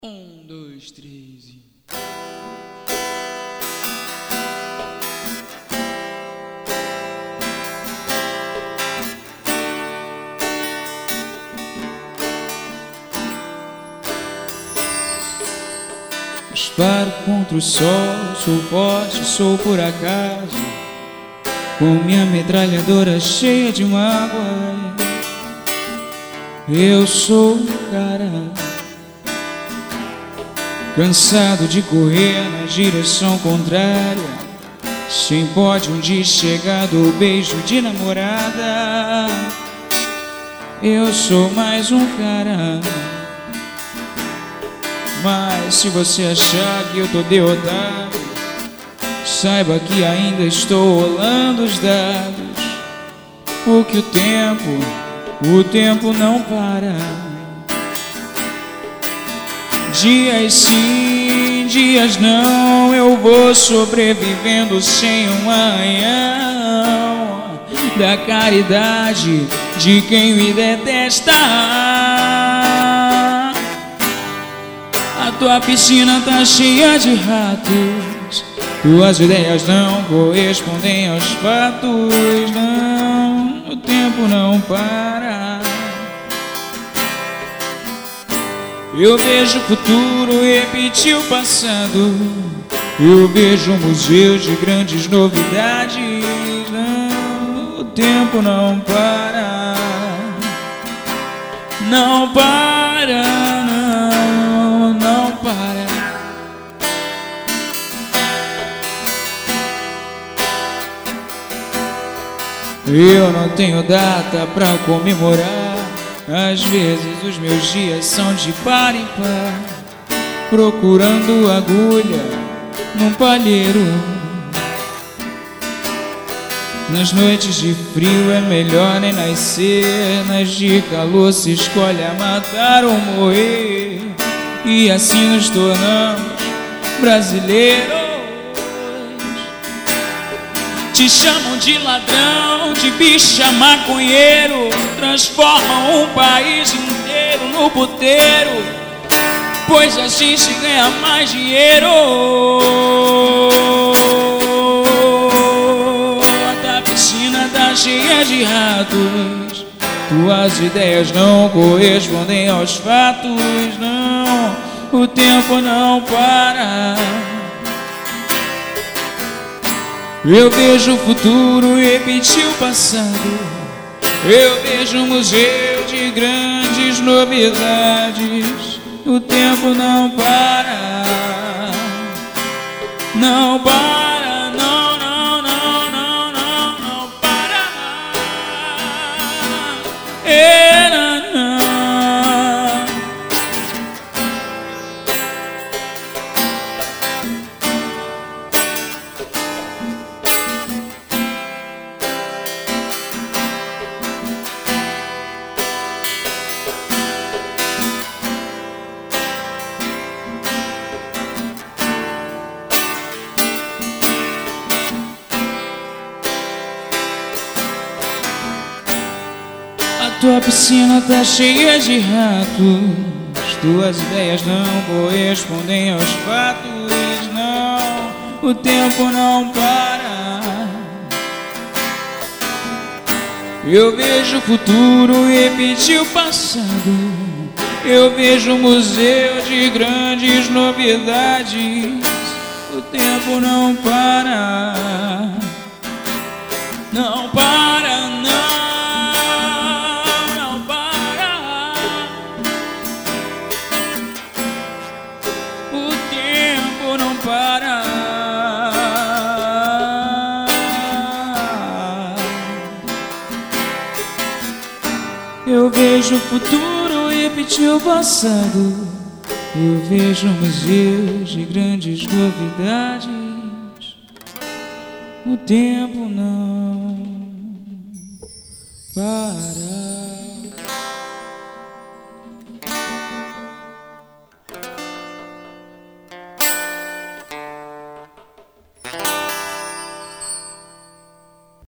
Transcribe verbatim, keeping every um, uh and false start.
Um, dois, três e... Disparo contra o sol, sou forte, sou por acaso, com minha metralhadora cheia de mágoa. Eu sou o cara, cansado de correr na direção contrária, sem pódio onde chegar do beijo de namorada. Eu sou mais um cara, mas se você achar que eu tô derrotado, saiba que ainda estou rolando os dados. Porque o tempo, o tempo não para. Dias sim, dias não, eu vou sobrevivendo sem um arranhão da caridade de quem me detesta. A tua piscina tá cheia de ratos, tuas ideias não correspondem aos fatos. Não, o tempo não para. Eu vejo o futuro repetir o passado, eu vejo um museu de grandes novidades. Não, o tempo não para. Não para, não, não para. Eu não tenho data pra comemorar. Às vezes os meus dias são de par em par, procurando agulha num palheiro. Nas noites de frio é melhor nem nascer, nas de calor se escolhe a matar ou morrer. E assim nos tornamos brasileiros. Te chamam de ladrão, de bicha maconheiro, transformam um país inteiro no puteiro, pois a gente ganha mais dinheiro. A piscina tá cheia de ratos, tuas ideias não correspondem aos fatos. Não, o tempo não para. Eu vejo o futuro repetir o passado, eu vejo um museu de grandes novidades. O tempo não para. Não para, não, não, não, não, não, não para. É, não, não. Tua piscina tá cheia de ratos, tuas ideias não correspondem aos fatos. Não, o tempo não para. Eu vejo o futuro repetir o passado, eu vejo um museu de grandes novidades. O tempo não para. Não para, não. Não para. Eu vejo o futuro repetir o passado, eu vejo um museu de grandes novidades. O tempo não para.